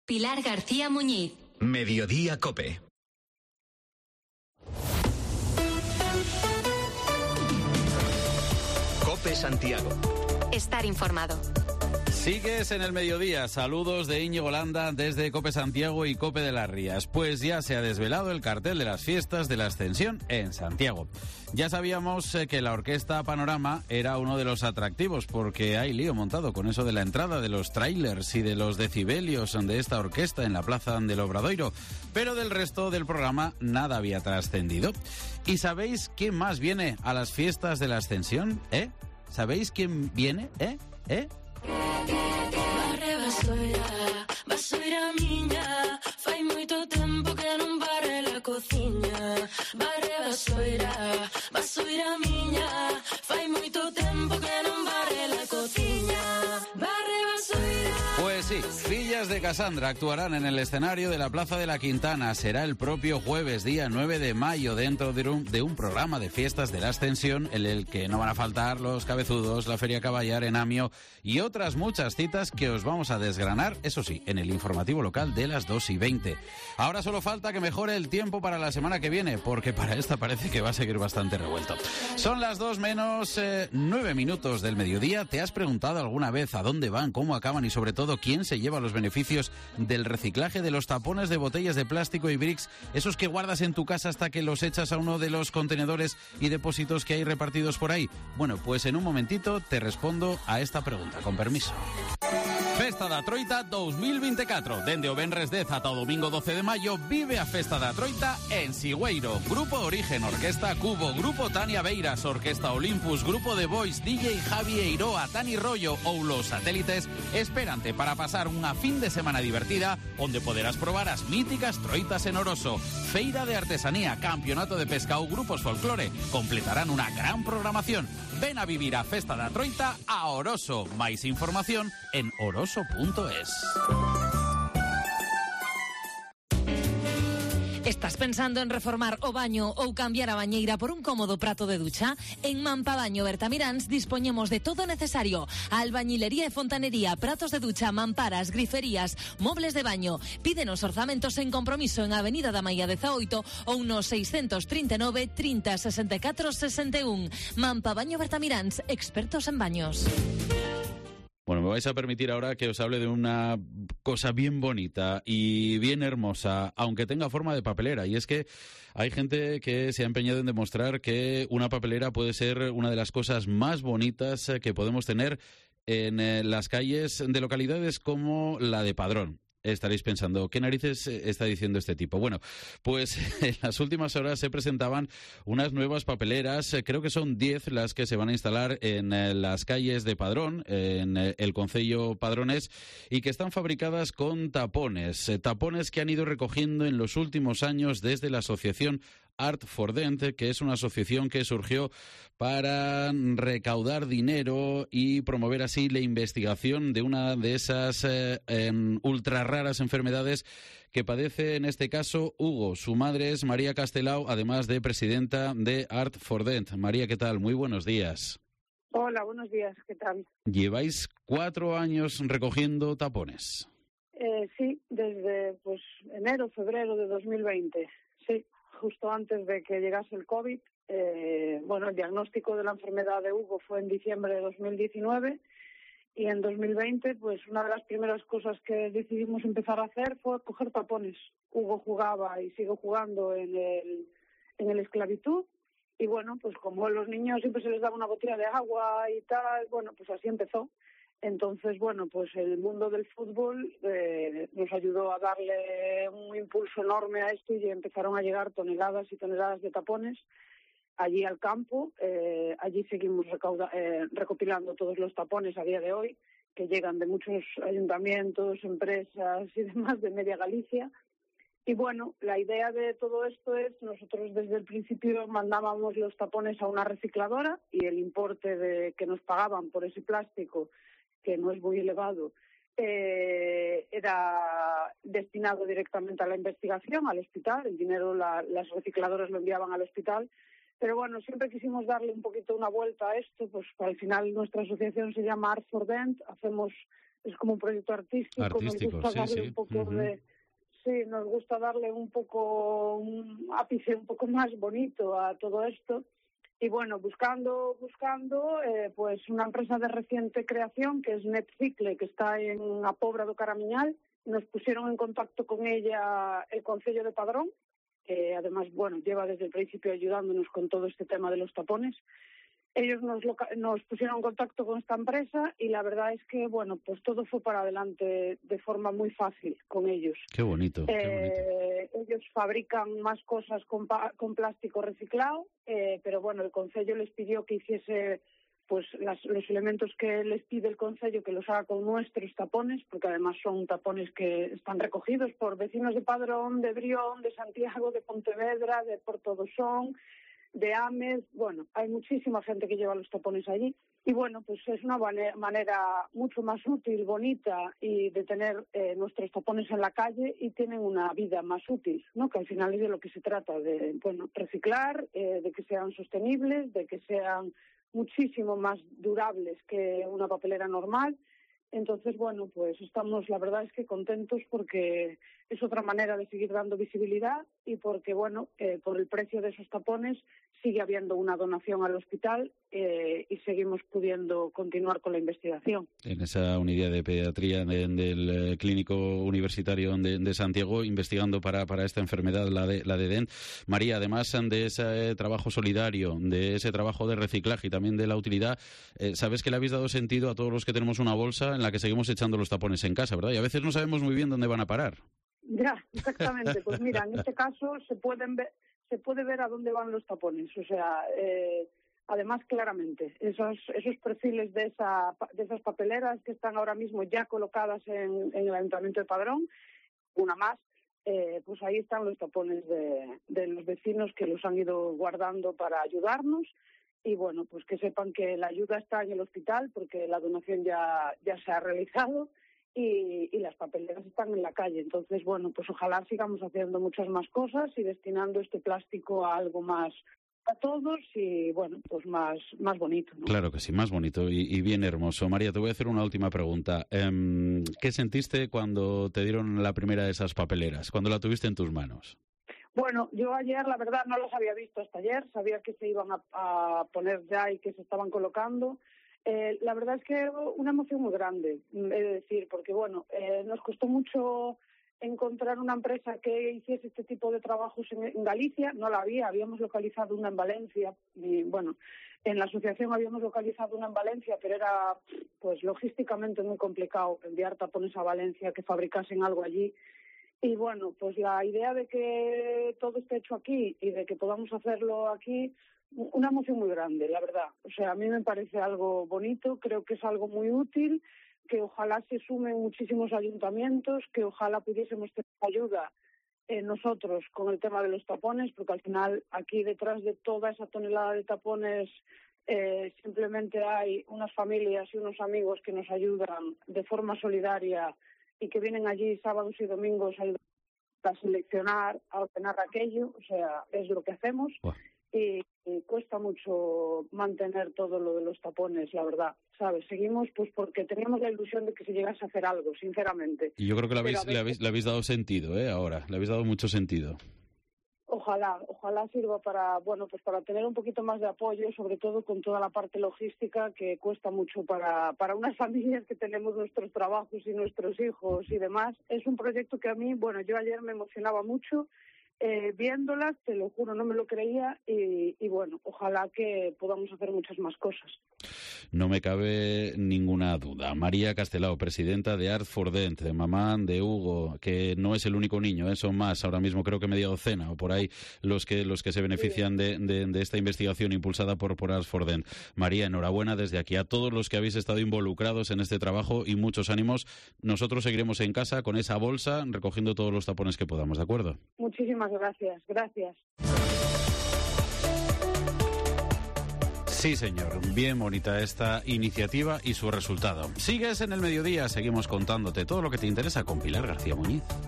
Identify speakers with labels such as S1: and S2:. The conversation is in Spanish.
S1: Pilar García Muñiz.
S2: Mediodía COPE. COPE Santiago.
S1: Estar informado.
S3: Sigues en el mediodía. Saludos de Íñigo Landa desde COPE Santiago y COPE de las Rías. Pues ya se ha desvelado el cartel de las fiestas de la Ascensión en Santiago. Ya sabíamos que la Orquesta Panorama era uno de los atractivos, porque hay lío montado con eso de la entrada, de los trailers y de los decibelios de esta orquesta en la Plaza del Obradoiro. Pero del resto del programa nada había trascendido. ¿Y sabéis quién más viene a las fiestas de la Ascensión? ¿Sabéis quién viene?
S4: Vassoura miña, fai moito tempo que non barre la cociña. Barre vassoura miña, fai moito tempo que non barre la cociña. Barre vassoura.
S3: Pues sí, Fillas de Casandra actuarán en el escenario de la Plaza de la Quintana. Será el propio jueves, día 9 de mayo, dentro de un programa de fiestas de la Ascensión, en el que no van a faltar los cabezudos, la Feria Caballar, Enamio y otras muchas citas que os vamos a desgranar, eso sí, en el informativo local de las 2:20. Ahora solo falta que mejore el tiempo para la semana que viene, porque para esta parece que va a seguir bastante revuelto. Son las 2 menos 9 minutos del mediodía. ¿Te has preguntado alguna vez a dónde van, cómo acaban y sobre todo quién se lleva los beneficios del reciclaje de los tapones de botellas de plástico y bricks, esos que guardas en tu casa hasta que los echas a uno de los contenedores y depósitos que hay repartidos por ahí? Bueno, pues en un momentito te respondo a esta pregunta, con permiso. Festa da Troita 2024. Dende o Venres 10 ata o domingo 12 de maio vive a Festa da Troita en Sigüeiro. Grupo Origen, Orquesta Cubo, Grupo Tania Beiras, Orquesta Olympus, Grupo The Voice, DJ Javi Eiroa, Tani Rollo ou Los Satélites esperante para pasar unha fin de semana divertida onde poderás probar as míticas troitas en Oroso. Feira de artesanía, campeonato de pesca ou grupos folclore completarán unha gran programación. Ven a vivir a Festa da Troita a Oroso. Máis información en oroso.es.
S5: ¿Estás pensando en reformar o baño ou cambiar a bañeira por un cómodo prato de ducha? En Mampabaño Bertamiráns dispoñemos de todo necesario: albañilería e fontanería, pratos de ducha, mamparas, griferías, mobles de baño. Pídenos orzamentos en compromiso en Avenida da Maia 18 ou no 639 30 64 61. Mampabaño Bertamiráns, expertos en baños.
S3: Bueno, me vais a permitir ahora que os hable de una cosa bien bonita y bien hermosa, aunque tenga forma de papelera. Y es que hay gente que se ha empeñado en demostrar que una papelera puede ser una de las cosas más bonitas que podemos tener en las calles de localidades como la de Padrón. Estaréis pensando, ¿qué narices está diciendo este tipo? Bueno, pues en las últimas horas se presentaban unas nuevas papeleras, creo que son 10 las que se van a instalar en las calles de Padrón, en el concello Padrones, y que están fabricadas con tapones que han ido recogiendo en los últimos años desde la asociación Art for Dent, que es una asociación que surgió para recaudar dinero y promover así la investigación de una de esas ultra raras enfermedades que padece en este caso Hugo. Su madre es María Castelao, además de presidenta de Art for Dent. María, ¿qué tal? Muy buenos días.
S6: Hola, buenos días, ¿qué tal?
S3: Lleváis 4 años recogiendo tapones.
S6: Sí, desde enero, febrero de 2020, sí. Justo antes de que llegase el COVID. El diagnóstico de la enfermedad de Hugo fue en diciembre de 2019 y en 2020, pues una de las primeras cosas que decidimos empezar a hacer fue coger tapones. Hugo jugaba y sigue jugando en el esclavitud y bueno, pues como a los niños siempre se les daba una botella de agua y tal, bueno, pues así empezó. Entonces, bueno, pues el mundo del fútbol nos ayudó a darle un impulso enorme a esto y empezaron a llegar toneladas y toneladas de tapones allí al campo. Allí seguimos recopilando todos los tapones a día de hoy, que llegan de muchos ayuntamientos, empresas y demás de media Galicia. Y bueno, la idea de todo esto es, nosotros desde el principio mandábamos los tapones a una recicladora y el importe que nos pagaban por ese plástico, que no es muy elevado, era destinado directamente a la investigación, al hospital. El dinero las recicladoras lo enviaban al hospital. Pero bueno, siempre quisimos darle un poquito una vuelta a esto, pues al final nuestra asociación se llama Art for Dent, hacemos es como un proyecto artístico, nos gusta darle un poco de... Sí, nos gusta darle un ápice un poco más bonito a todo esto. Y bueno, buscando, pues una empresa de reciente creación que es Netcicle, que está en a Pobra do Caramiñal. Nos pusieron en contacto con ella el Concello de Padrón, que además, bueno, lleva desde el principio ayudándonos con todo este tema de los tapones. Ellos nos pusieron en contacto con esta empresa y la verdad es que, bueno, pues todo fue para adelante de forma muy fácil con ellos.
S3: Qué bonito,
S6: Ellos fabrican más cosas con plástico reciclado, pero bueno, el Concello les pidió que hiciese pues los elementos que les pide el Concello, que los haga con nuestros tapones, porque además son tapones que están recogidos por vecinos de Padrón, de Brión, de Santiago, de Pontevedra, de Porto do Son, de Ames. Bueno, hay muchísima gente que lleva los tapones allí. Y bueno, pues es una manera mucho más útil, bonita, y de tener nuestros tapones en la calle y tienen una vida más útil, ¿no? Que al final es de lo que se trata, de reciclar, de que sean sostenibles, de que sean muchísimo más durables que una papelera normal. Entonces, bueno, pues estamos, la verdad es que contentos porque es otra manera de seguir dando visibilidad y porque, bueno, por el precio de esos tapones sigue habiendo una donación al hospital y seguimos pudiendo continuar con la investigación. En
S3: esa unidad de pediatría del Clínico Universitario de Santiago, investigando para esta enfermedad, la de DEN. María, además de ese trabajo solidario, de ese trabajo de reciclaje y también de la utilidad, sabes que le habéis dado sentido a todos los que tenemos una bolsa en la que seguimos echando los tapones en casa, ¿verdad? Y a veces no sabemos muy bien dónde van a parar.
S6: Ya, exactamente. Pues mira, en este caso se puede ver a dónde van los tapones. O sea, además claramente, esos perfiles de esas papeleras que están ahora mismo ya colocadas en el Ayuntamiento de Padrón, una más, pues ahí están los tapones de los vecinos que los han ido guardando para ayudarnos. Y bueno, pues que sepan que la ayuda está en el hospital porque la donación ya se ha realizado y las papeleras están en la calle. Entonces, bueno, pues ojalá sigamos haciendo muchas más cosas y destinando este plástico a algo más a todos y, bueno, pues más bonito, ¿no?
S3: Claro que sí, más bonito y bien hermoso. María, te voy a hacer una última pregunta. ¿Qué sentiste cuando te dieron la primera de esas papeleras, cuando la tuviste en tus manos?
S6: Bueno, yo ayer, la verdad, no los había visto hasta ayer. Sabía que se iban a poner ya y que se estaban colocando. La verdad es que una emoción muy grande, he de decir, porque, bueno, nos costó mucho encontrar una empresa que hiciese este tipo de trabajos en Galicia. No la habíamos localizado una en Valencia. Y, bueno, en la asociación habíamos localizado una en Valencia, pero era, pues, logísticamente muy complicado enviar tapones a Valencia que fabricasen algo allí. Y bueno, pues la idea de que todo esté hecho aquí y de que podamos hacerlo aquí, una emoción muy grande, la verdad. O sea, a mí me parece algo bonito, creo que es algo muy útil, que ojalá se sumen muchísimos ayuntamientos, que ojalá pudiésemos tener ayuda nosotros con el tema de los tapones, porque al final aquí detrás de toda esa tonelada de tapones simplemente hay unas familias y unos amigos que nos ayudan de forma solidaria y que vienen allí sábados y domingos a seleccionar, a ordenar aquello. O sea, es lo que hacemos. Y cuesta mucho mantener todo lo de los tapones, la verdad, ¿sabes? Seguimos pues porque teníamos la ilusión de que se llegase a hacer algo, sinceramente.
S3: Y yo creo que le habéis dado sentido, ahora, le habéis dado mucho sentido.
S6: Ojalá sirva para tener un poquito más de apoyo, sobre todo con toda la parte logística que cuesta mucho para unas familias que tenemos nuestros trabajos y nuestros hijos y demás. Es un proyecto que a mí, bueno, yo ayer me emocionaba mucho viéndolas, te lo juro, no me lo creía y bueno, ojalá que podamos hacer muchas más cosas.
S3: No me cabe ninguna duda. María Castelao, presidenta de Art for Dent, de mamá de Hugo, que no es el único niño, son más, ahora mismo creo que media docena o por ahí los que se benefician de esta investigación impulsada por Art for Dent. María, enhorabuena desde aquí a todos los que habéis estado involucrados en este trabajo y muchos ánimos. Nosotros seguiremos en casa con esa bolsa recogiendo todos los tapones que podamos, ¿de acuerdo?
S6: Muchísimas gracias.
S3: Sí, señor. Bien bonita esta iniciativa y su resultado. Sigues en El Mediodía, seguimos contándote todo lo que te interesa con Pilar García Muñiz.